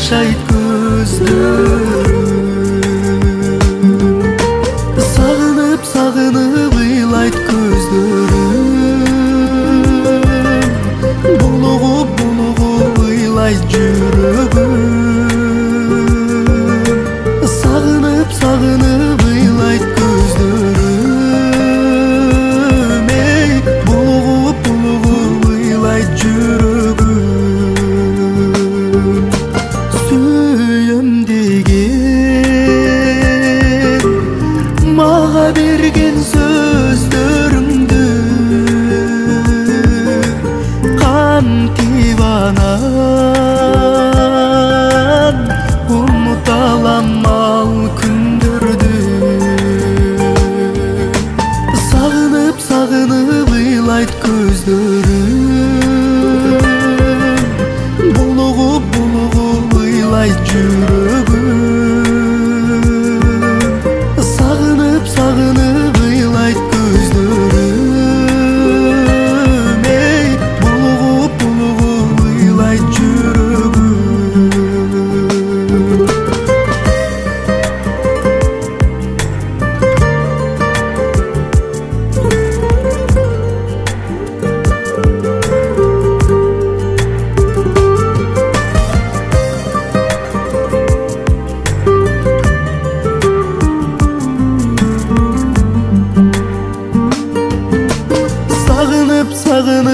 жашайт көздөрүм, сагынып сагынып ыйлайт көздөрүм, булугуп булугуп ыйлайт жүрөгүм, сагынып сагынып ыйлайт көздөрүм, эй булугуп булугуп ыйлайт жүрөгүм. Сүйөм деген мага берген сөздөрүңдү кантип анан унута алам ал күндөрдү. Сагынып сагынып ыйлайт көздөрүм, булугуп булугуп ыйлайт жүрөгүм, сагынып сагынып ыйлайт көздөрүм, эй булугуп булугуп ыйлайт жүрөгүм. Сагынып